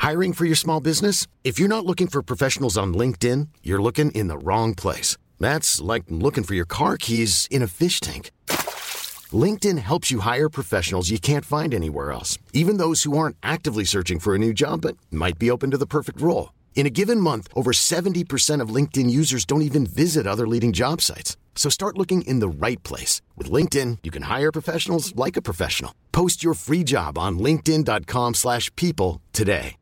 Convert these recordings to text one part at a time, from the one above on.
Hiring for your small business? If you're not looking for professionals on LinkedIn, you're looking in the wrong place. That's like looking for your car keys in a fish tank. LinkedIn helps you hire professionals you can't find anywhere else, even those who aren't actively searching for a new job but might be open to the perfect role. In a given month, over 70% of LinkedIn users don't even visit other leading job sites. So start looking in the right place. With LinkedIn, you can hire professionals like a professional. Post your free job on linkedin.com/people today.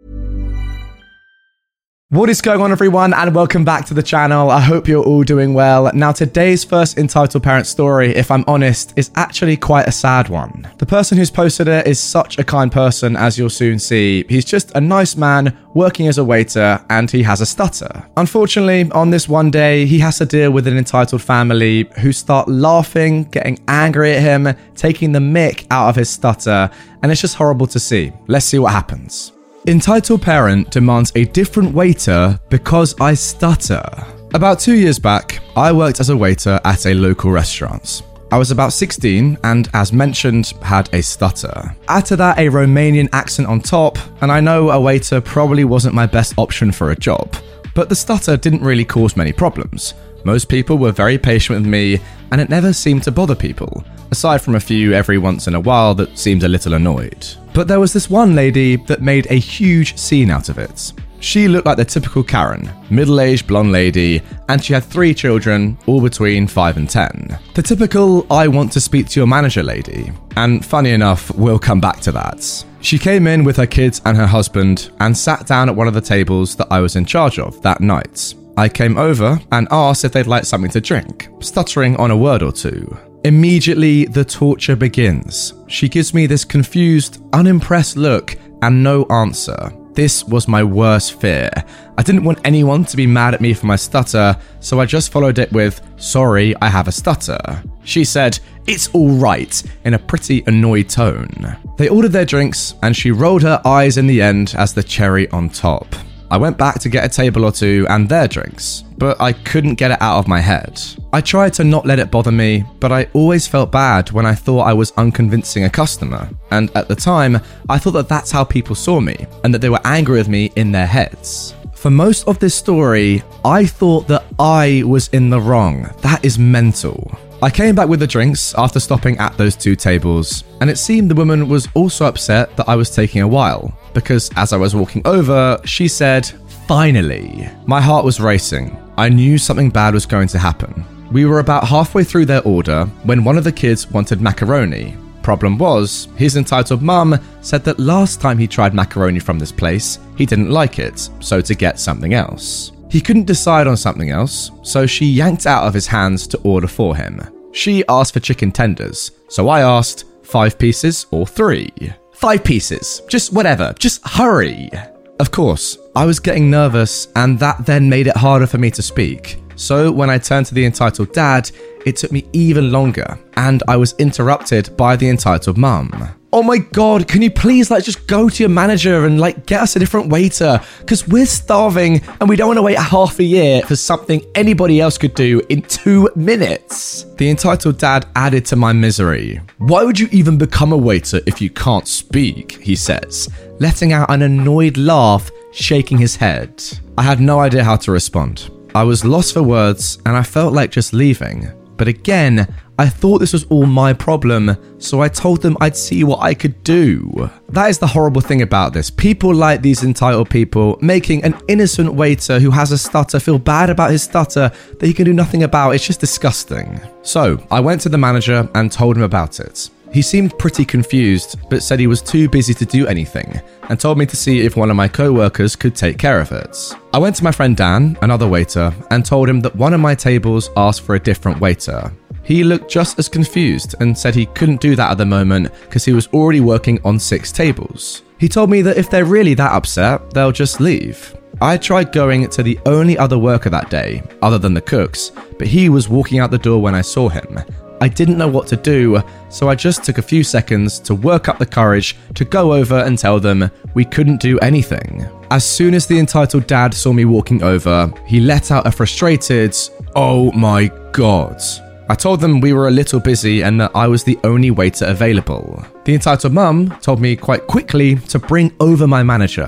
What is going on, everyone, and welcome back to the channel. I hope you're all doing well. Now, today's first entitled parent story, if I'm honest, is actually quite a sad one. The person who's posted it is such a kind person, as you'll soon see. He's just a nice man working as a waiter, and he has a stutter. Unfortunately, on this one day, he has to deal with an entitled family who start laughing, getting angry at him, taking the mick out of his stutter, and it's just horrible to see. Let's see what happens. Entitled parent demands a different waiter because I stutter. About 2 years back, I worked as a waiter at a local restaurant. I was about 16 and, as mentioned, had a stutter. Add to that a Romanian accent on top, and I know a waiter probably wasn't my best option for a job. But the stutter didn't really cause many problems. Most people were very patient with me, and it never seemed to bother people, aside from a few every once in a while that seemed a little annoyed. But there was this one lady that made a huge scene out of it. She looked like the typical Karen, middle-aged blonde lady, and she had 3 children, all between 5 and 10. The typical, I want to speak to your manager lady. And funny enough, we'll come back to that. She came in with her kids and her husband and sat down at one of the tables that I was in charge of that night. I came over and asked if they'd like something to drink, stuttering on a word or two. Immediately, the torture begins. She gives me this confused, unimpressed look and no answer. This was my worst fear. I didn't want anyone to be mad at me for my stutter, so I just followed it with, "Sorry, I have a stutter." She said, "It's all right," in a pretty annoyed tone. They ordered their drinks, and she rolled her eyes in the end as the cherry on top. I went back to get a table or two and their drinks, but I couldn't get it out of my head. I tried to not let it bother me, but I always felt bad when I thought I was unconvincing a customer. And at the time, I thought that that's how people saw me, and that they were angry with me in their heads. For most of this story, I thought that I was in the wrong. That is mental. I came back with the drinks after stopping at those 2 tables, and it seemed the woman was also upset that I was taking a while, because as I was walking over, she said, "Finally." My heart was racing. I knew something bad was going to happen. We were about halfway through their order when one of the kids wanted macaroni. Problem was, his entitled mum said that last time he tried macaroni from this place, he didn't like it, so to get something else. He couldn't decide on something else, so she yanked out of his hands to order for him. She asked for chicken tenders, so I asked, 5 pieces or 3? 5 pieces, just whatever, just hurry. Of course, I was getting nervous, and that then made it harder for me to speak. So when I turned to the entitled dad, it took me even longer, and I was interrupted by the entitled mum. "Oh my god, can you please just go to your manager and get us a different waiter? Because we're starving and we don't want to wait half a year for something anybody else could do in 2 minutes. The entitled dad added to my misery. "Why would you even become a waiter if you can't speak?" he says, letting out an annoyed laugh, shaking his head. I had no idea how to respond. I was lost for words and I felt like just leaving. But again, I thought this was all my problem, so I told them I'd see what I could do. That is the horrible thing about this. People like these entitled people making an innocent waiter who has a stutter feel bad about his stutter that he can do nothing about. It's just disgusting. So I went to the manager and told him about it. He seemed pretty confused, but said he was too busy to do anything, and told me to see if one of my co-workers could take care of it. I went to my friend Dan, another waiter, and told him that one of my tables asked for a different waiter. He looked just as confused and said he couldn't do that at the moment because he was already working on 6 tables. He told me that if they're really that upset, they'll just leave. I tried going to the only other worker that day, other than the cooks, but he was walking out the door when I saw him. I didn't know what to do, so I just took a few seconds to work up the courage to go over and tell them we couldn't do anything. As soon as the entitled dad saw me walking over, he let out a frustrated, "Oh my god." I told them we were a little busy and that I was the only waiter available. The entitled mum told me quite quickly to bring over my manager.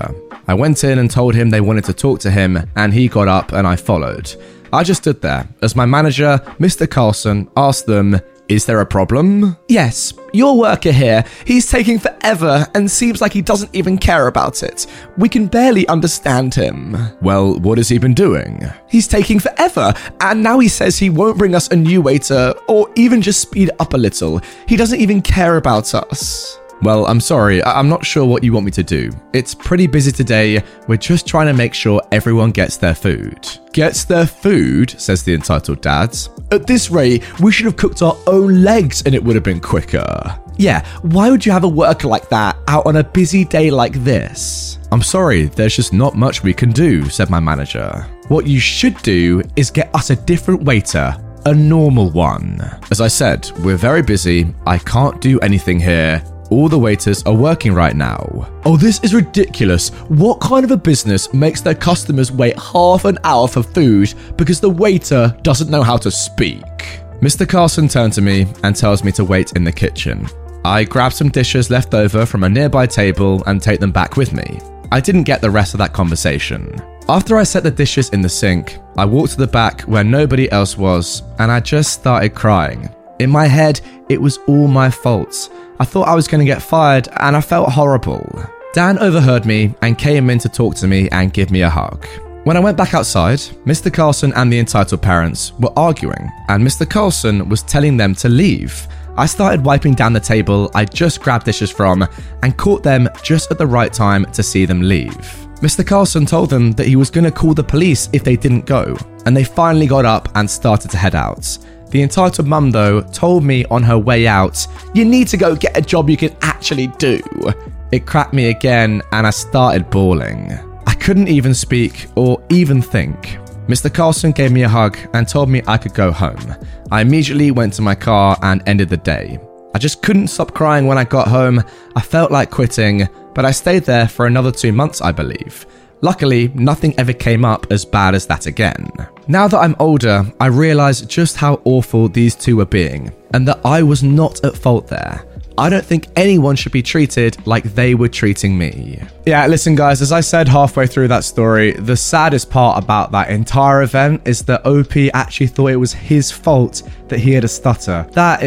I went in and told him they wanted to talk to him, and he got up and I followed. I just stood there as my manager, Mr. Carlson, asked them, "Is there a problem?" "Yes, your worker here, he's taking forever and seems like he doesn't even care about it. We can barely understand him." "Well, what has he been doing?" "He's taking forever, and now he says he won't bring us a new waiter or even just speed up a little. He doesn't even care about us." "Well, I'm sorry, I'm not sure what you want me to do. It's pretty busy today. We're just trying to make sure everyone gets their food." "Gets their food?" says the entitled dad. "At this rate, we should have cooked our own legs and it would have been quicker." "Yeah, why would you have a worker like that out on a busy day like this?" "I'm sorry, there's just not much we can do," said my manager. "What you should do is get us a different waiter. A normal one. As I said, we're very busy. I can't do anything here. All the waiters are working right now." "Oh, this is ridiculous. What kind of a business makes their customers wait half an hour for food because the waiter doesn't know how to speak?" Mr. Carlson turned to me and tells me to wait in the kitchen. I grab some dishes left over from a nearby table and take them back with me. I didn't get the rest of that conversation. After I set the dishes in the sink, I walked to the back where nobody else was, and I just started crying. In my head, it was all my fault. I thought I was going to get fired, and I felt horrible. Dan overheard me and came in to talk to me and give me a hug. When I went back outside, Mr. Carlson and the entitled parents were arguing, and Mr. Carlson was telling them to leave. I started wiping down the table I just grabbed dishes from and caught them just at the right time to see them leave. Mr. Carlson told them that he was going to call the police if they didn't go, and they finally got up and started to head out. The entitled mum, though, told me on her way out, "You need to go get a job you can actually do." It cracked me again and I started bawling. I couldn't even speak or even think. Mr. Carlson gave me a hug and told me I could go home. I immediately went to my car and ended the day. I just couldn't stop crying when I got home. I felt like quitting, but I stayed there for another 2 months, I believe. Luckily, nothing ever came up as bad as that again. Now that I'm older, I realise just how awful these two were being, and that I was not at fault there. I don't think anyone should be treated like they were treating me. Yeah, listen guys, as I said halfway through that story, the saddest part about that entire event is that OP actually thought it was his fault that he had a stutter.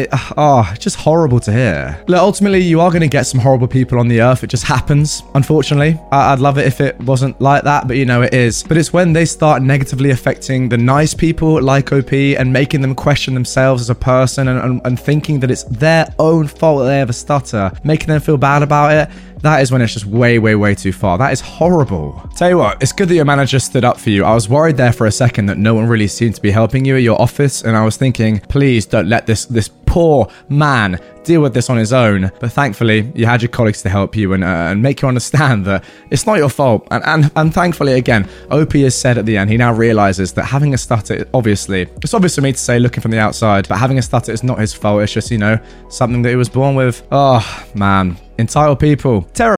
Just horrible to hear. Look, ultimately, you are going to get some horrible people on the earth. It just happens, unfortunately. I'd love it if it wasn't like that, but you know it is. But it's when they start negatively affecting the nice people like OP and making them question themselves as a person and thinking that it's their own fault that they have a stutter, making them feel bad about it. That is when it's just way, way, way too far. That is horrible. Tell you what, it's good that your manager stood up for you. I was worried there for a second that no one really seemed to be helping you at your office, and I was thinking, please don't let this poor man deal with this on his own. But thankfully, you had your colleagues to help you and make you understand that it's not your fault. And thankfully, again, OP has said at the end, he now realizes that having a stutter, it's obvious for me to say looking from the outside, but having a stutter is not his fault. It's just, something that he was born with. Oh, man. Entitled people. Terrible.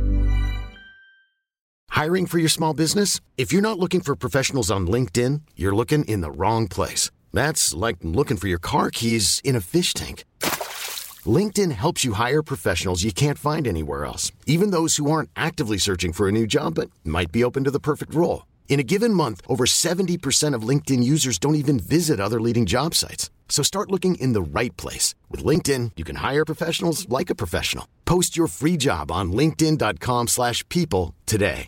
Hiring for your small business? If you're not looking for professionals on LinkedIn, you're looking in the wrong place. That's like looking for your car keys in a fish tank. LinkedIn helps you hire professionals you can't find anywhere else, even those who aren't actively searching for a new job but might be open to the perfect role. In a given month, over 70% of LinkedIn users don't even visit other leading job sites. So start looking in the right place. With LinkedIn, you can hire professionals like a professional. Post your free job on linkedin.com/people today.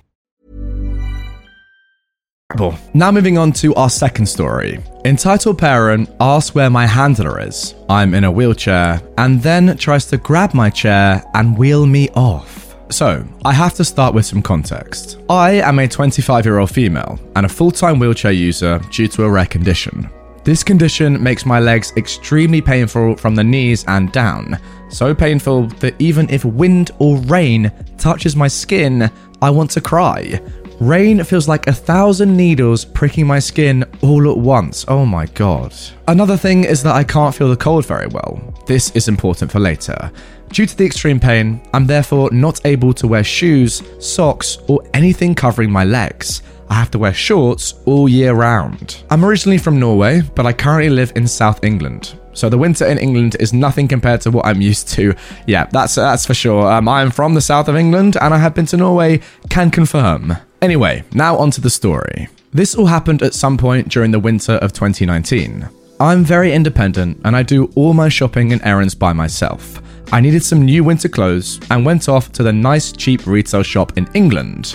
Now moving on to our second story. Entitled parent asks where my handler is. I'm in a wheelchair and then tries to grab my chair and wheel me off. So, I have to start with some context. I am a 25-year-old female and a full-time wheelchair user due to a rare condition. This condition makes my legs extremely painful from the knees and down. So painful that even if wind or rain touches my skin, I want to cry. Rain feels like 1,000 needles pricking my skin all at once. Oh my god. Another thing is that I can't feel the cold very well. This is important for later. Due to the extreme pain, I'm therefore not able to wear shoes, socks, or anything covering my legs. I have to wear shorts all year round. I'm originally from Norway, but I currently live in South England. So the winter in England is nothing compared to what I'm used to. Yeah, that's for sure. I'm from the south of England and I have been to Norway, can confirm. Anyway, now onto the story. This all happened at some point during the winter of 2019. I'm very independent and I do all my shopping and errands by myself. I needed some new winter clothes and went off to the nice cheap retail shop in England.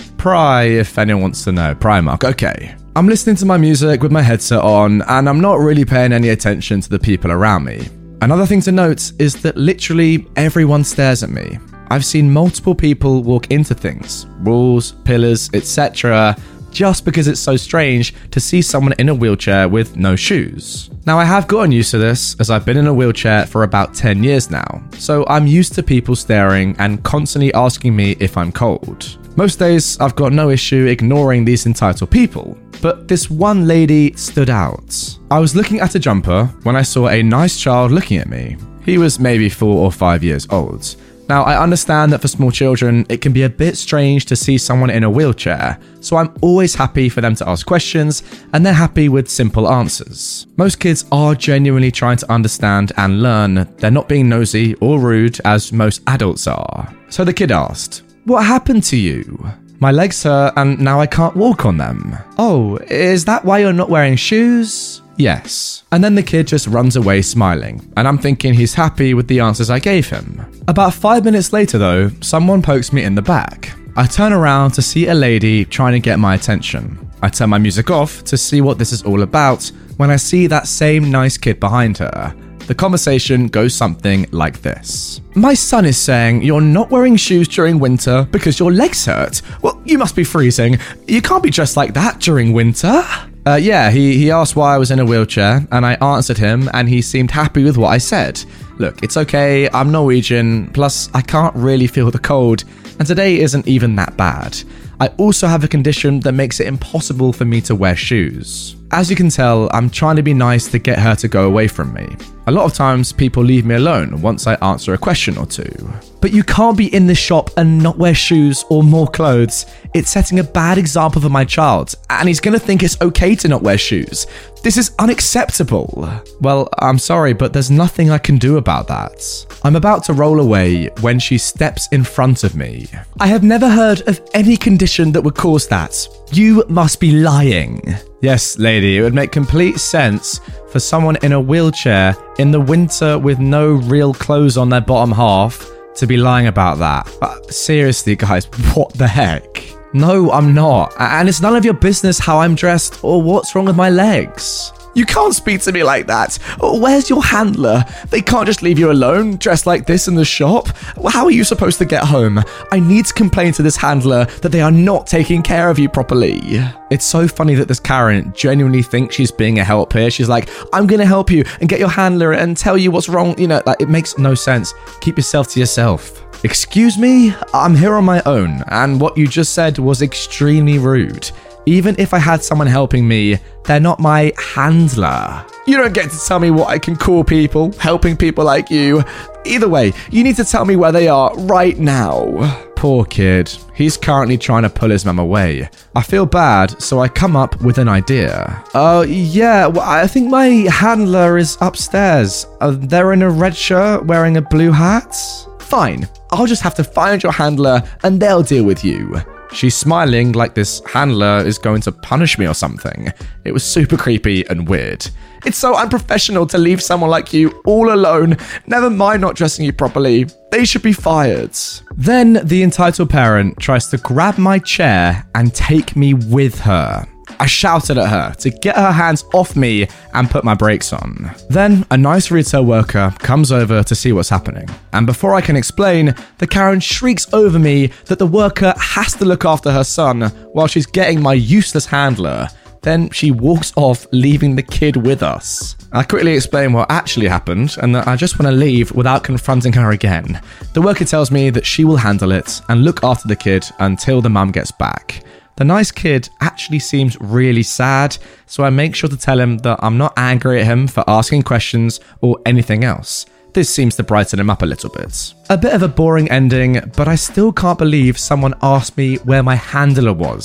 If anyone wants to know. Primark, okay. I'm listening to my music with my headset on and I'm not really paying any attention to the people around me. Another thing to note is that literally everyone stares at me. I've seen multiple people walk into things, walls, pillars, etc., just because it's so strange to see someone in a wheelchair with no shoes. Now I have gotten used to this as I've been in a wheelchair for about 10 years now, so I'm used to people staring and constantly asking me if I'm cold. Most days I've got no issue ignoring these entitled people, but this one lady stood out. I was looking at a jumper when I saw a nice child looking at me. He was maybe 4 or 5 years old. Now, I understand that for small children, it can be a bit strange to see someone in a wheelchair, so I'm always happy for them to ask questions, and they're happy with simple answers. Most kids are genuinely trying to understand and learn. They're not being nosy or rude as most adults are. So the kid asked, "What happened to you?" "My legs hurt and now I can't walk on them." "Oh, is that why you're not wearing shoes?" "Yes." And then the kid just runs away smiling, and I'm thinking he's happy with the answers I gave him. About 5 minutes later though, someone pokes me in the back. I turn around to see a lady trying to get my attention. I turn my music off to see what this is all about when I see that same nice kid behind her. The conversation goes something like this. "My son is saying you're not wearing shoes during winter because your legs hurt. Well, you must be freezing. You can't be dressed like that during winter." Yeah, he asked why I was in a wheelchair, and I answered him, and he seemed happy with what I said. Look, it's okay, I'm Norwegian, plus I can't really feel the cold, and today isn't even that bad. I also have a condition that makes it impossible for me to wear shoes. As you can tell, I'm trying to be nice to get her to go away from me. A lot of times, people leave me alone once I answer a question or two. "But you can't be in this shop and not wear shoes or more clothes. It's setting a bad example for my child, and he's gonna think it's okay to not wear shoes. This is unacceptable." "Well, I'm sorry, but there's nothing I can do about that." I'm about to roll away when she steps in front of me. "I have never heard of any condition that would cause that. You must be lying." Yes, lady, it would make complete sense for someone in a wheelchair in the winter with no real clothes on their bottom half to be lying about that. Seriously, guys, what the heck? No, I'm not. And it's none of your business how I'm dressed or what's wrong with my legs. You can't speak to me like that. Where's your handler? They can't just leave you alone, dressed like this in the shop. How are you supposed to get home? I need to complain to this handler that they are not taking care of you properly. It's so funny that this Karen genuinely thinks she's being a help here. She's like, "I'm going to help you and get your handler and tell you what's wrong." You know, like, it makes no sense. Keep yourself to yourself. "Excuse me? I'm here on my own, and what you just said was extremely rude. Even if I had someone helping me, they're not my handler. You don't get to tell me what I can call people, helping people like you. Either way, you need to tell me where they are right now." Poor kid. He's currently trying to pull his mum away. I feel bad, so I come up with an idea. Yeah, well, I think my handler is upstairs. They're in a red shirt, wearing a blue hat. Fine, I'll just have to find your handler and they'll deal with you. She's smiling like this handler is going to punish me or something. It was super creepy and weird. It's so unprofessional to leave someone like you all alone. Never mind not dressing you properly. They should be fired. Then the entitled parent tries to grab my chair and take me with her. I shouted at her to get her hands off me and put my brakes on. Then a nice retail worker comes over to see what's happening. And before I can explain, the Karen shrieks over me that the worker has to look after her son while she's getting my useless handler. Then she walks off, leaving the kid with us. I quickly explain what actually happened and that I just want to leave without confronting her again. The worker tells me that she will handle it and look after the kid until the mum gets back. The nice kid actually seems really sad, so I make sure to tell him that I'm not angry at him for asking questions or anything else. This seems to brighten him up a little bit. A bit of a boring ending, but I still can't believe someone asked me where my handler was.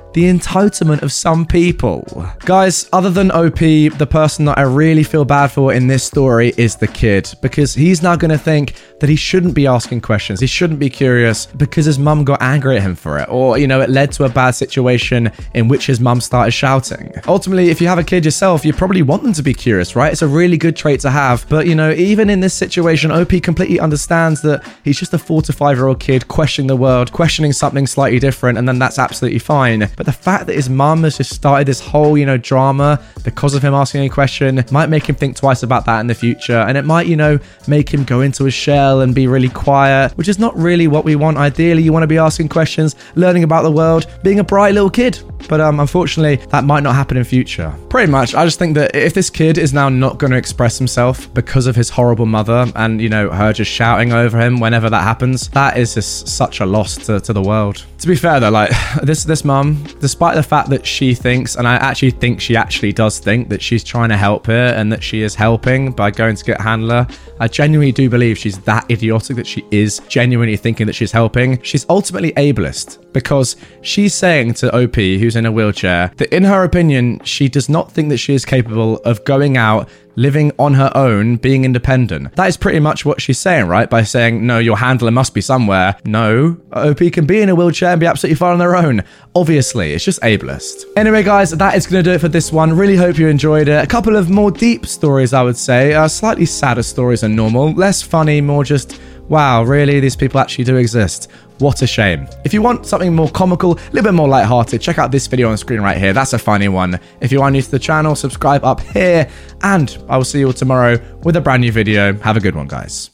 The entitlement of some people. Guys, other than OP, the person that I really feel bad for in this story is the kid, because he's now going to think that he shouldn't be asking questions. He shouldn't be curious because his mum got angry at him for it. Or, it led to a bad situation in which his mum started shouting. Ultimately, if you have a kid yourself, you probably want them to be curious, right? It's a really good trait to have. But, even in this situation, OP completely understands that he's just a 4 to 5-year-old kid questioning the world, questioning something slightly different, and then that's absolutely fine. But the fact that his mum has just started this whole, drama because of him asking a question might make him think twice about that in the future. And it might, make him go into his shell and be really quiet, which is not really what we want. Ideally, you want to be asking questions, learning about the world, being a bright little kid. But unfortunately, that might not happen in future. Pretty much, I just think that if this kid is now not going to express himself because of his horrible mother and, her just shouting over him whenever that happens, that is just such a loss to the world. To be fair though, this mum, despite the fact that she thinks, and I actually think she actually does think that she's trying to help her and that she is helping by going to get Handler, I genuinely do believe she's that idiotic that she is genuinely thinking that she's helping. She's ultimately ableist because she's saying to OP, who's in a wheelchair, that in her opinion, she does not think that she is capable of going out, living on her own, being independent. That is pretty much what she's saying, right? By saying, no, your handler must be somewhere. No, OP can be in a wheelchair and be absolutely fine on their own. Obviously, it's just ableist. Anyway, guys, that is going to do it for this one. Really hope you enjoyed it. A couple of more deep stories, I would say. Slightly sadder stories than normal. Less funny, more just, wow, really? These people actually do exist. What a shame. If you want something more comical, a little bit more lighthearted, check out this video on screen right here. That's a funny one. If you are new to the channel, subscribe up here, and I will see you all tomorrow with a brand new video. Have a good one, guys.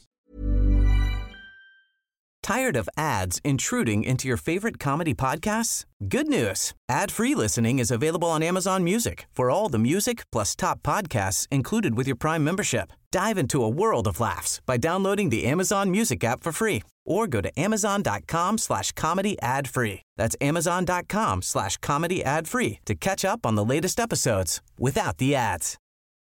Tired of ads intruding into your favorite comedy podcasts? Good news. Ad-free listening is available on Amazon Music for all the music plus top podcasts included with your Prime membership. Dive into a world of laughs by downloading the Amazon Music app for free or go to amazon.com/comedy ad-free. That's amazon.com/comedy ad-free to catch up on the latest episodes without the ads.